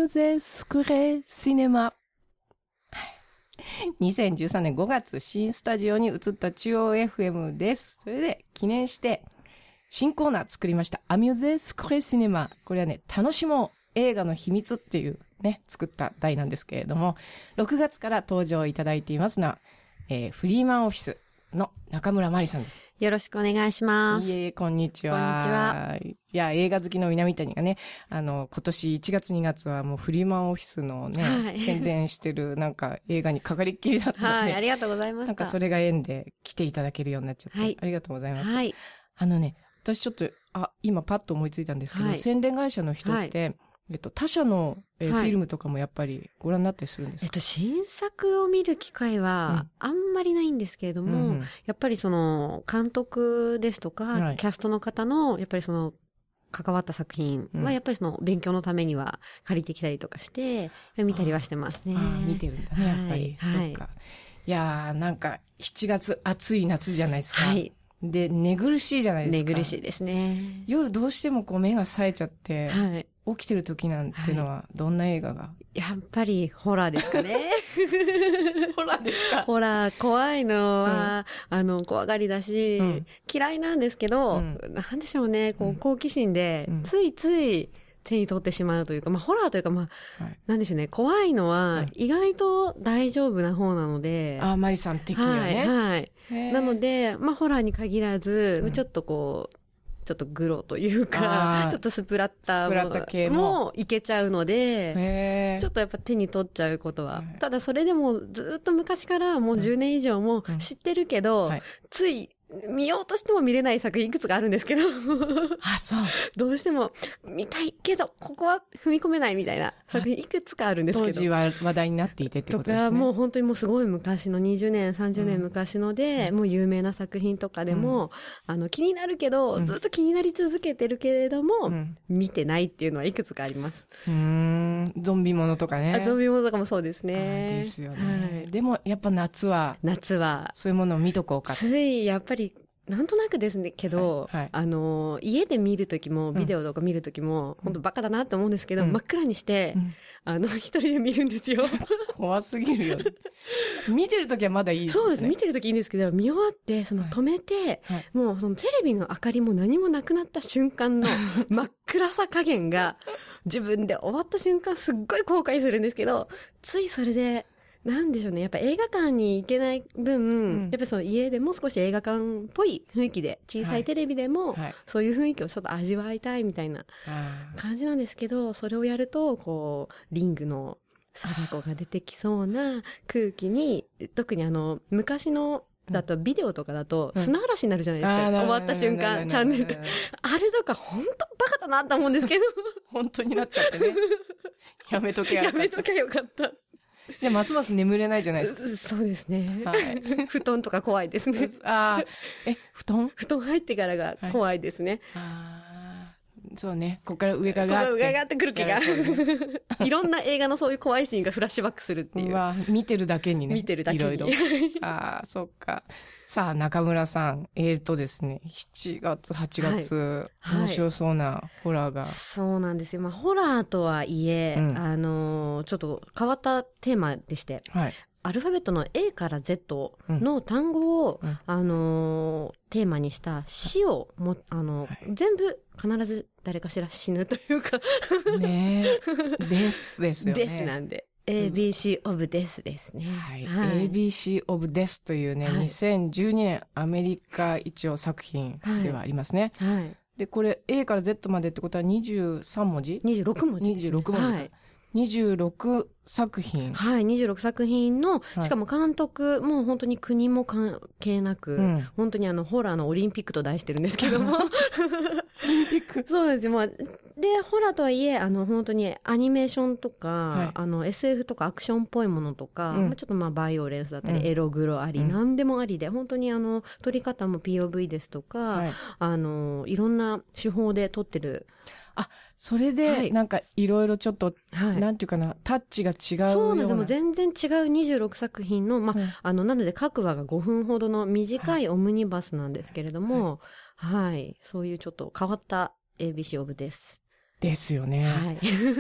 musée Scré Cinéma。2013年5月、新スタジオに移った中央 FM です。それで、記念して、新コーナー作りました。アミュゼスクレシネマ。これはね、楽しもう映画の秘密っていうね、作った題なんですけれども、6月から登場いただいていますのは、フリーマンオフィスの中村まりさんです。 よろしくお願いします。 いえ、こんにちは。 こんにちは。 いや、映画好きの南谷がね、今年1月2月はもうフリーマンオフィスのね、はい、宣伝してるなんか映画にかかりっきりだったので、 はい、ありがとうございました。 なんかそれが縁で来ていただけるようになっちゃって、はい、ありがとうございます。はい。私ちょっと、今パッと思いついたんですけど、はい、宣伝会社の人って、はい、他社の、フィルムとかもやっぱりご覧になったりするんですか？ 新作を見る機会はあんまりないんですけれども、やっぱりその監督ですとか、はい、キャストの方のやっぱりその関わった作品はやっぱりその勉強のためには借りてきたりとかして見たりはしてますね。 見てるんだね、やっぱり。はい、そうか。いやー、なんか7月暑い夏じゃないですか。はい。で、寝苦しいじゃないですか。 寝苦しいですね。 夜どうしてもこう目が冴えちゃって、はい。起きてる時なんていうのはどんな映画が、 やっぱりホラーですかね。 ホラーですか？ ホラー、怖いのは、怖がりだし、嫌いなんですけど、なんでしょうね、こう、好奇心で、ついつい手に取ってしまうというか、ホラーというか、なんでしょうね、怖いのは、意外と大丈夫な方なので。 マリさん的にはね。 はい。なので、ホラーに限らず、ちょっとこう、ちょっとグロというか、ちょっとスプラッターもいけちゃうので、ちょっとやっぱ手に取っちゃうことは。ただそれでもずっと昔からもう10年以上も知ってるけど、つい見ようとしても見れない作品いくつかあるんですけど。 あ、そう。 どうしても見たいけど、ここは踏み込めないみたいな作品いくつかあるんですけど。 当時は話題になっていてってことですね。 とか、もう本当にもうすごい昔の20年、30年昔ので、もう有名な作品とかでも、気になるけど、ずっと気になり続けてるけれども、見てないっていうのはいくつかあります。 ゾンビものとかね。 ゾンビものとかもそうですね。 ですよね。でもやっぱ夏は、そういうものを見とこうか。 つい、やっぱり、なんとなくですね、けど、家で見るときも、ビデオとか見るときも、本当バカだなって思うんですけど、真っ暗にして、一人で見るんですよ。 怖すぎるよ。見てるときはまだいいですね。 そうです。見てるときいいんですけど、見終わって、止めて、もうそのテレビの明かりも何もなくなった瞬間の真っ暗さ加減が、自分で終わった瞬間すっごい後悔するんですけど、ついそれで、なんでしょうね。やっぱ映画館に行けない分、やっぱりその家でも少し映画館っぽい雰囲気で、小さいテレビでも、そういう雰囲気をちょっと味わいたいみたいな感じなんですけど、それをやると、こう、リングの貞子が出てきそうな空気に、特に昔の、だとビデオとかだと砂嵐になるじゃないですか。終わった瞬間、チャンネル。あれとか本当バカだなと思うんですけど。 本当になっちゃってね。やめとけよかった。 で、ますます眠れないじゃないですか。 そうですね。はい。布団とか怖いですね。 布団入ってからが怖いですね。 そうね。ここから上が上がってくる気が。いろんな映画のそういう怖いシーンがフラッシュバックするっていう。 見てるだけにね。 見てるだけに。 いろいろ。そっか。さあ、中村さん。ですね、7月、8月、面白そうなホラーが。 そうなんですよ。ホラーとはいえ、ちょっと変わったテーマでして。はい。アルファベットの A から Z の単語を、テーマにした死を全部必ず誰かしら死ぬというか。 ねえ。ですよね。 ですなんで。ABC of Death ですね。 はい。ABC of Death というね、2012年アメリカ一応作品ではありますね。はい。で、これ A から Z までってことは23文字 ?26 文字。 26文字。はい。26作品。 はい、26作品の、しかも監督も本当に国も関係なく、本当にホラーのオリンピックと題してるんですけども。 オリンピックそうですよ。で、ホラーとはいえ、本当にアニメーションとか、SF とかアクションっぽいものとか、ちょっとバイオレンスだったり、エログロあり、何でもありで、本当に撮り方も POV ですとか、いろんな手法で撮ってる。 それで、なんか、いろいろちょっと、なんていうかな、タッチが違うような。 そうなんです。でも全然違う26作品の、なので各話が5分ほどの短いオムニバスなんですけれども、はい。そういうちょっと変わった ABC オブです。 ですよね。 はい。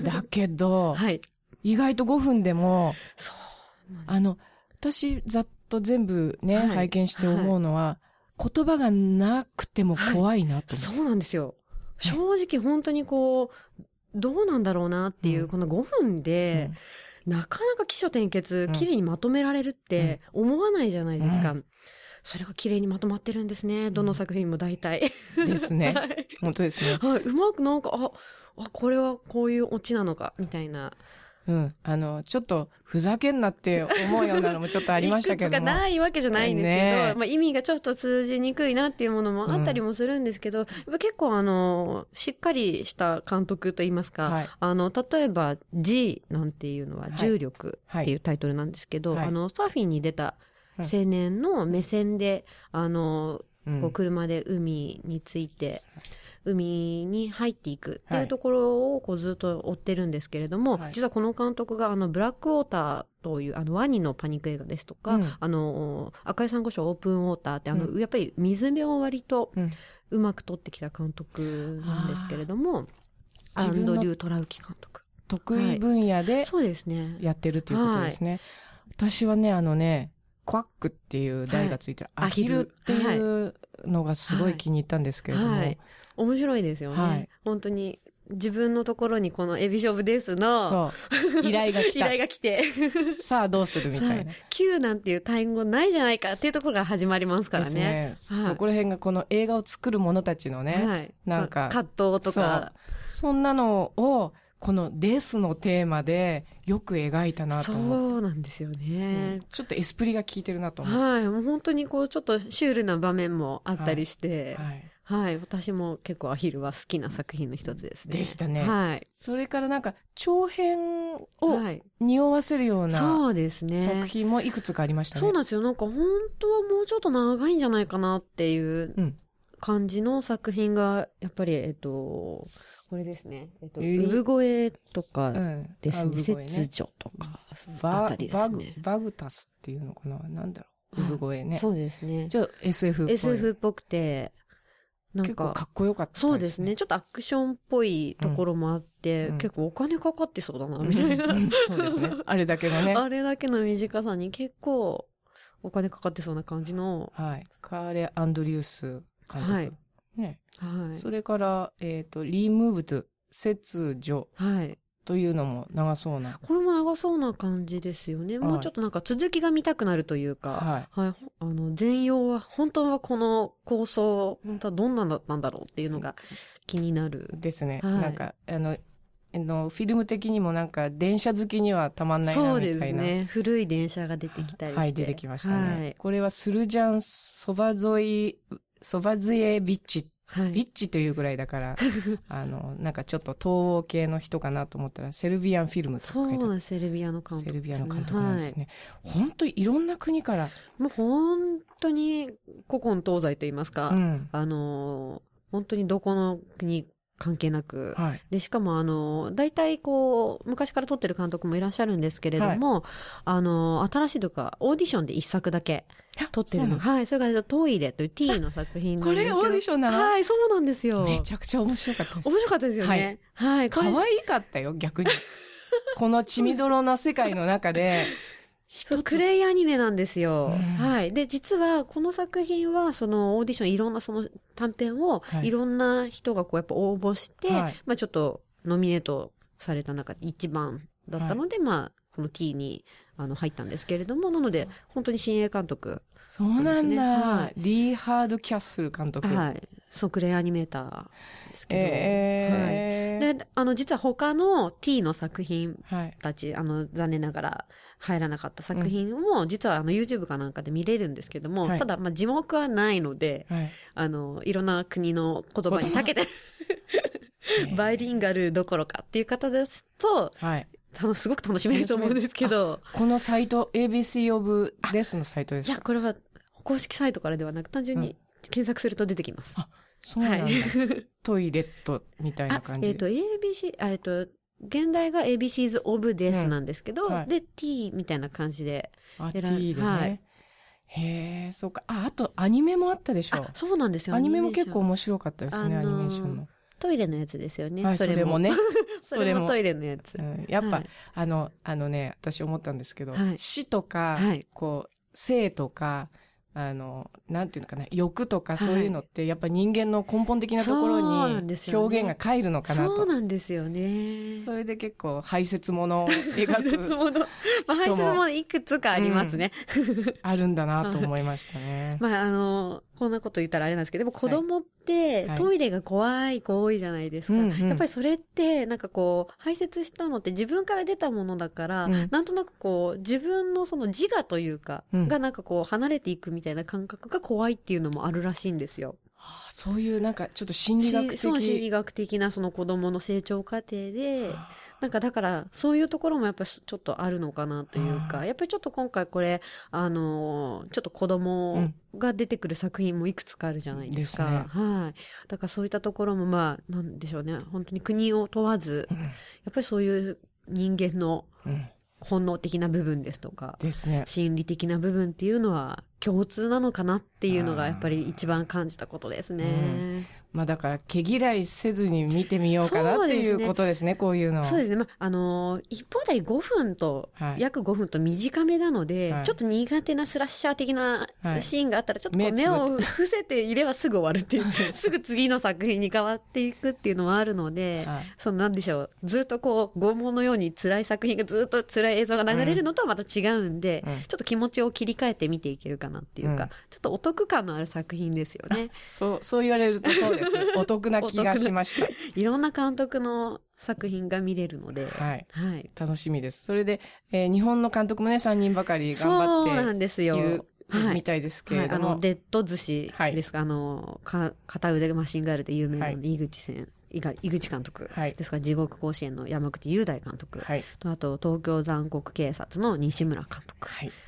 だけど、 はい。 意外と5分でも、 そうなんです。 私ざっと全部ね、 はい拝見して思うのは、言葉がなくても怖いなと思う。 そうなんですよ。正直本当にこう、どうなんだろうなっていう、この5分で、なかなか起承転結、綺麗にまとめられるって思わないじゃないですか。それが綺麗にまとまってるんですね。どの作品も大体。 ですね。 はい、 本当ですね。 はい。うまくなんか、これはこういうオチなのか、みたいな。 うん。ちょっとふざけんなって思うようなのもちょっかりましたけども。 いくつかないわけじゃないんですけど、 ね、 まあ意味がちょっと通じにくいなっていうものもあったりもするんですけど、やっぱ結構しっかりした監督といいますか、はい、例えば G なんていうのは重力っていうタイトルなんですけど、はい、サーフィンに出た青年の目線で、こう車で海について、海に入っていくっていうところをこうずっと追ってるんですけれども、はい、実はこの監督がブラックウォーターというワニのパニック映画ですとか、赤い珊瑚礁オープンウォーターってやっぱり水辺を割とうまく撮ってきた監督なんですけれども、アンドリュー・トラウキ監督。 得意分野でそうですね。 やってるということですね。はい、私はね、クワックっていう台がついてる、アヒルっていうのがすごい気に入ったんですけれども。 面白いですよね。はい、本当に自分のところにこのエビショブですのそう依頼が来た。 依頼が来てさあどうするみたいな。 Q なんていう単語ないじゃないかっていうところが始まりますからね。 ですね。そこら辺がこの映画を作る者たちのね、はい、なんか、 葛藤とか。 そんなのを、このですのテーマでよく描いたなと思って。 そうなんですよね、 ちょっとエスプリが効いてるなと思って。 はい。もう本当にこうちょっとシュールな場面もあったりして。はい。私も結構アヒルは好きな作品の一つですね。 でしたね。 はい。 それからなんか長編を匂わせるような、そうですね。作品もいくつかありましたね。 そうなんですよ。なんか本当はもうちょっと長いんじゃないかなっていう感じの作品が、やっぱり、これですね。産声とかですね。切除とか、あたりですね。 バグタスっていうのかな、なんだろう。産声ね。 そうですね。 じゃあ SF っぽい。 SF っぽくて、 なんか結構かっこよかったですね。 そうですね。ちょっとアクションっぽいところもあって、結構お金かかってそうだな、みたいな。 そうですね。あれだけのね。 あれだけの短さに結構お金かかってそうな感じの。 はい。カーレ・アンドリュース監督。はい。ね。 はい。 それから、リムーブド、切除。はい。というのも長そうな。 これも長そうな感じですよね。もうちょっとなんか続きが見たくなるというか。はい。はい。全容は、本当はこの構想、本当はどんなだったんだろうっていうのが気になる。 ですね。はい、なんか、フィルム的にもなんか電車好きにはたまんないなみたいな。 そうですね。古い電車が出てきたりして。 はい、出てきましたね。はい、これはスルジャン・ソバズエビッチ。はい、ビッチというぐらいだから、なんかちょっと東欧系の人かなと思ったら、セルビアンフィルムと書いてある。 そう、セルビアの監督、 セルビアの監督なんですね。はい、本当にいろんな国から。 もう本当に古今東西と言いますか、本当にどこの国関係なく、はい、でしかも大体こう昔から撮ってる監督もいらっしゃるんですけれども、はい、新しいとかオーディションで一作だけ撮ってるの。はい、それがトイレという T の作品なんですけど。 これオーディションなの？ はい、そうなんですよ。 めちゃくちゃ面白かったです。 面白かったですよね。はい。はい、 可愛かったよ、逆に。この血みどろな世界の中で。 クレイアニメなんですよ。はい。で、実は、この作品は、そのオーディション、いろんなその短編を、いろんな人がこう、やっぱ応募して、はい、まあちょっと、ノミネートされた中で一番だったので、はい、まあこの T に、入ったんですけれども、なので、本当に新鋭監督、ね。 そうなんだ。はい、リーハード・キャッスル監督。 はい。そう、クレイアニメーターですけど。はい。で、実は他の T の作品たち、残念ながら入らなかった作品も、実はYouTube かなんかで見れるんですけども、ただ、まあ、字幕はないので、いろんな国の言葉に長けてるバイリンガルどころかっていう方ですと、すごく楽しめると思うんですけど。 このサイト、ABC of Death のサイトですか？ いや、これは公式サイトからではなく、単純に検索すると出てきます。 あ、そうなんだ。トイレットみたいな感じ。 現代が ABC's of Death なんですけど、で、T みたいな感じで。 T でね。へえ、そうか。あとアニメもあったでしょ。 そうなんですよ。 アニメも結構面白かったですね、アニメーションの。 トイレのやつですよね。 はい、それもね。 それもトイレのやつ。 やっぱ、 はい、 私思ったんですけど、 はい、 死とか、 はい、 こう、生とか、なんていうのかな、欲とかそういうのって、やっぱ人間の根本的なところに表現が返るのかなと。 そうなんですよね。 それで結構排泄物を描く。 排泄物。まあ、排泄物いくつかありますね。 あるんだなと思いましたね。 まあ、こんなこと言ったらあれなんですけど、でも子供ってトイレが怖い子多いじゃないですか。やっぱりそれって、なんかこう、排泄したのって自分から出たものだから、なんとなくこう、自分のその自我というか、がなんかこう、離れていくみたいな感覚が怖いっていうのもあるらしいんですよ。 そういうなんかちょっと心理学的。 そう、心理学的なその子供の成長過程で、なんかだからそういうところもやっぱりちょっとあるのかなというか、やっぱりちょっと今回これ、ちょっと子供が出てくる作品もいくつかあるじゃないですか。 ですね。 はい。だからそういったところもまあ、なんでしょうね。本当に国を問わず、やっぱりそういう人間の本能的な部分ですとか、 ですね。 心理的な部分っていうのは共通なのかなっていうのがやっぱり一番感じたことですね。 まあだから毛嫌いせずに見てみようかなっていうことですね、こういうのは。 そうですね。まあ、一方で5分と、約5分と短めなので、ちょっと苦手なスラッシャー的なシーンがあったら、ちょっとこう目を伏せていればすぐ終わるっていう、すぐ次の作品に変わっていくっていうのもあるので、なんでしょう、ずっとこう、拷問のように辛い作品がずっと辛い映像が流れるのとはまた違うんで、ちょっと気持ちを切り替えて見ていけるかなっていうか、ちょっとお得感のある作品ですよね。 そう言われるとそうです。お得な気がしました。 いろんな監督の作品が見れるので、 はい。楽しみです。それで、日本の監督もね、3人ばかり頑張っている。 そうなんですよ。 みたいですけれども。 デッド寿司ですか、片腕マシンガールで有名な井口監督ですから、地獄甲子園の山口雄大監督、とあと東京残酷警察の西村監督、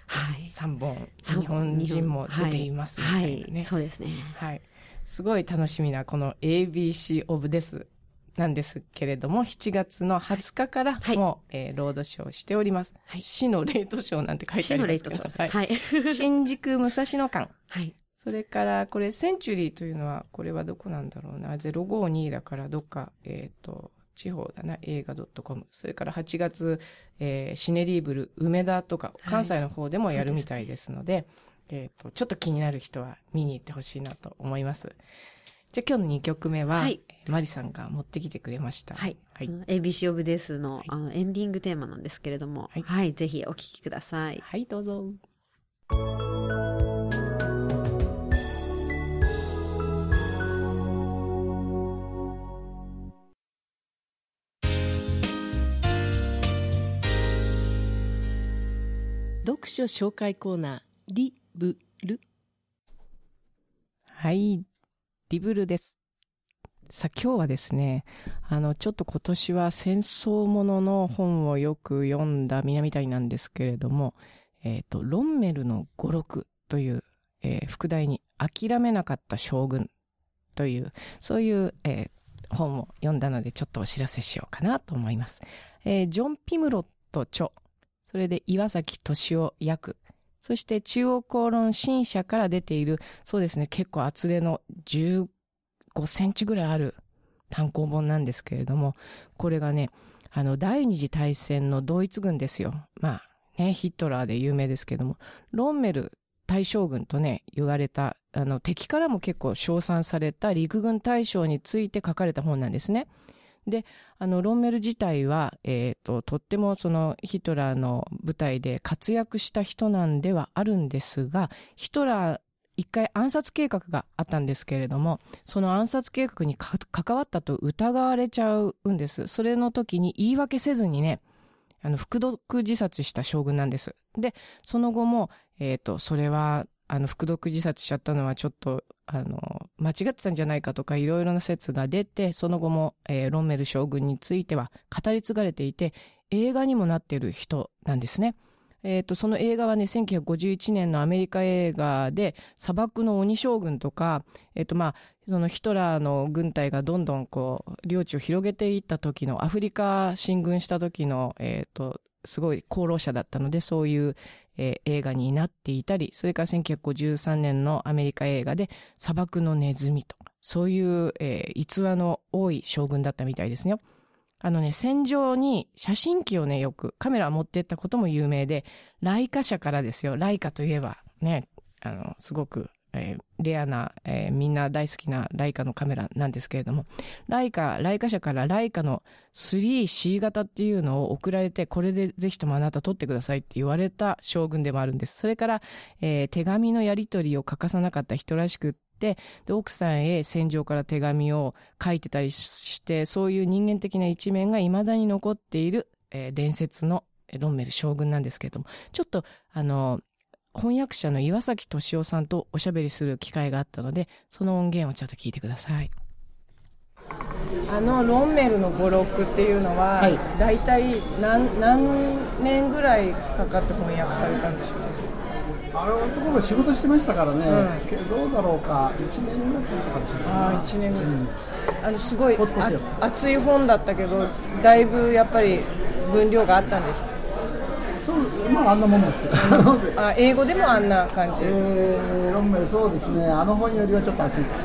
3本日本人も出ていますみたいなね。 そうですね。 すごい楽しみなこの ABC of Death なんですけれども、7月の20日からもう、ロードショーしております。死のレートショーなんて書いてありますけど、新宿武蔵野館。それから、これ、センチュリーというのは、これはどこなんだろうな。052だから、どっか、地方だな、映画 .com。それから8月、シネリーブル、梅田とか、関西の方でもやるみたいですので、ちょっと気になる人は見に行ってほしいなと思います。じゃあ今日の2曲目は、マリさんが持ってきてくれました。 ABC of Death の、エンディングテーマなんですけれども、ぜひお聴きください。 はい、どうぞ。読書紹介コーナー、リブル。はい、リブルです。さあ今日はですね、ちょっと今年は戦争ものの本をよく読んだ南谷なんですけれども、ロンメルの語録という、副題に諦めなかった将軍という、そういう、本を読んだのでちょっとお知らせしようかなと思います。ジョン・ピムロット著、それで岩崎敏夫訳、そして中央公論新社から出ている、そうですね、結構厚手の15センチぐらいある単行本なんですけれども、これがね、第二次大戦のドイツ軍ですよ。まあね、ヒトラーで有名ですけども、ロンメル大将軍とね、言われた、敵からも結構称賛された陸軍大将について書かれた本なんですね。で、ロンメル自体は、とってもそのヒトラーの部隊で活躍した人なんではあるんですが、ヒトラー一回暗殺計画があったんですけれども、その暗殺計画に関わったと疑われちゃうんです。それの時に言い訳せずにね、服毒自殺した将軍なんです。で、その後も、それは、服毒自殺しちゃったのはちょっと、間違ってたんじゃないかとかいろいろな説が出て、その後も、ロンメル将軍については語り継がれていて、映画にもなっている人なんですね。その映画はね、1951年のアメリカ映画で、砂漠の鬼将軍とか、そのヒトラーの軍隊がどんどんこう、領地を広げていった時の、アフリカ進軍した時の、すごい功労者だったので、そういう、 映画になっていたり、それから1953年のアメリカ映画で砂漠のネズミとか、そういう、逸話の多い将軍だったみたいですね。戦場に写真機をね、よくカメラを持ってったことも有名で、ライカ社からですよ。ライカといえばね、すごく、レアな、みんな大好きなライカのカメラなんですけれども、ライカ社からライカの 3C 型っていうのを送られて、これでぜひともあなた撮ってくださいって言われた将軍でもあるんです。それから、手紙のやり取りを欠かさなかった人らしくって、で奥さんへ戦場から手紙を書いてたりして、そういう人間的な一面が未だに残っている、伝説のロンメル将軍なんですけれども、ちょっと翻訳者の岩崎俊夫さんとおしゃべりする機会があったので、その音源をちょっと聞いてください。ロンメルの語録っていうのは、はい、大体何年ぐらいかかって翻訳されたんでしょう。 あれはところ仕事してましたからね、どうだろうか、1年ぐらいかもしれない。 1年ぐらい、すごい厚い本だったけど、だいぶやっぱり分量があったんです。 そう、あんなもんですよ。 英語でもあんな感じ。 ロンメル、そうですね、本よりはちょっと厚い。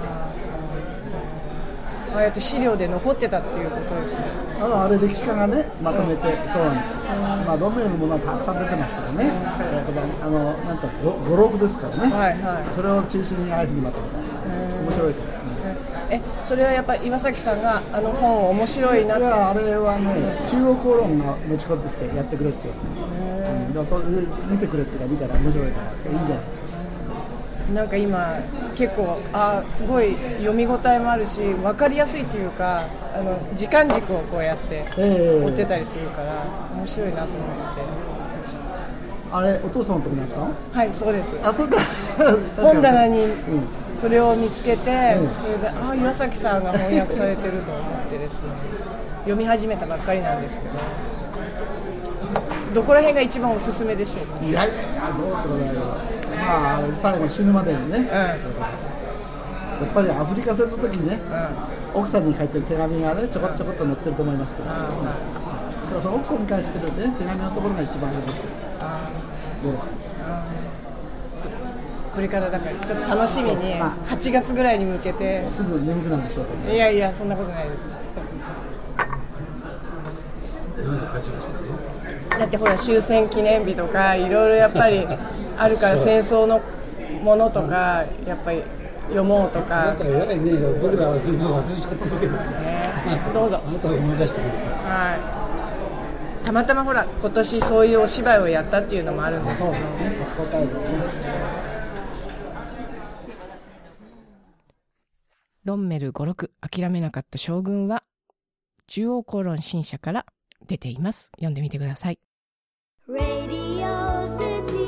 ああやって資料で残ってたっていうことですね。 あれ歴史家がねまとめて、そうなんですよ。ロンメルのものはたくさん出てますからね。なんか語録ですからね。はいはい。それを中心にああいうふうにまとめた。面白いから。 それはやっぱり岩崎さんが本面白いなって。いや、 あれはね、中央公論が持ち込んできてやってくれって。見てくれっていうか見たら面白いからいいんじゃないですか。 なんか今結構すごい読み応えもあるし、分かりやすいっていうか、時間軸をこうやって追ってたりするから面白いなと思って。 あれお父さんのとこにあったの？ はい、そうです。 そうか。 本棚にそれを見つけて、それで岩崎さんが翻訳されてると思ってですね、読み始めたばっかりなんですけど、どこら辺が一番おすすめでしょうか？ いやどうってことだよ。最後死ぬまでにね、やっぱりアフリカ戦の時にね、奥さんに書いてる手紙がねちょこちょこっと載ってると思いますけど、その奥さんに返してくるね手紙のところが一番いいですよ。 これからだからちょっと楽しみに8月ぐらいに向けて。 すぐ眠くなるんでしょうかね。 いやいや、そんなことないです。 なんで8月なの？ だってほら終戦記念日とかいろいろやっぱりあるから戦争のものとかやっぱり読もうとか。だったらやれねえよ、僕らは戦争忘れちゃってるけどね。どうぞ。あなたが思い出してくれた。はい。たまたまほら今年そういうお芝居をやったっていうのもあるんですけど。ロンメル語録諦めなかった将軍は中央公論新社から出ています。読んでみてください。Radio City